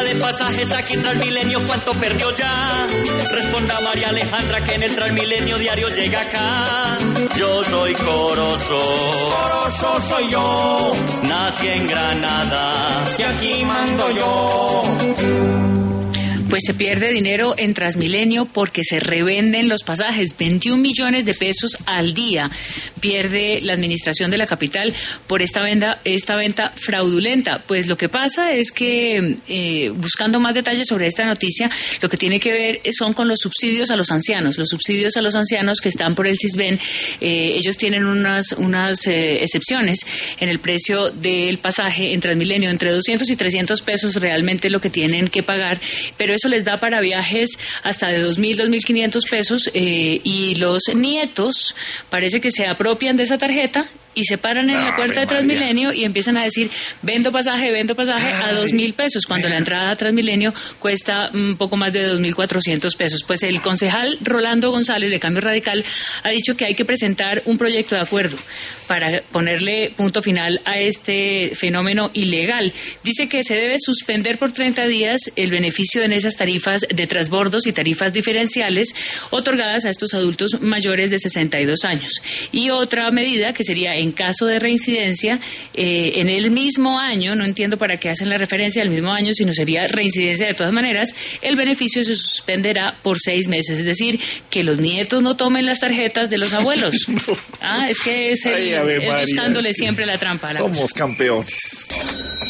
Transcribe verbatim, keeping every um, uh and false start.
de pasajes aquí Transmilenio, ¿cuánto perdió ya? Responda María Alejandra que en el Transmilenio diario llega acá. Yo soy Corozo, Corozo soy yo, nací en Granada y aquí mando yo. Pues se pierde dinero en Transmilenio porque se revenden los pasajes, veintiún millones de pesos al día pierde la administración de la capital por esta venta, esta venta fraudulenta. Pues lo que pasa es que, eh, buscando más detalles sobre esta noticia, lo que tiene que ver son con los subsidios a los ancianos, los subsidios a los ancianos que están por el Sisbén. Eh, ellos tienen unas, unas eh, excepciones en el precio del pasaje en Transmilenio, entre doscientos y trescientos pesos realmente lo que tienen que pagar, pero eso les da para viajes hasta de dos mil, dos mil quinientos pesos, eh, y los nietos parece que se apropian de esa tarjeta y se paran en no, la puerta de Transmilenio y empiezan a decir, vendo pasaje, vendo pasaje Ay, a dos mil pesos, cuando mira. La entrada a Transmilenio cuesta un poco más de dos mil cuatrocientos pesos. Pues el concejal Rolando González de Cambio Radical ha dicho que hay que presentar un proyecto de acuerdo para ponerle punto final a este fenómeno ilegal. Dice que se debe suspender por treinta días el beneficio en esas tarifas de transbordos y tarifas diferenciales otorgadas a estos adultos mayores de sesenta y dos años. Y otra medida que sería en caso de reincidencia, eh, en el mismo año, no entiendo para qué hacen la referencia al mismo año, sino sería reincidencia de todas maneras, el beneficio se suspenderá por seis meses, es decir, que los nietos no tomen las tarjetas de los abuelos. Ah, es que es, el, Ay, es buscándole sí. siempre la trampa. La Somos cosa. campeones.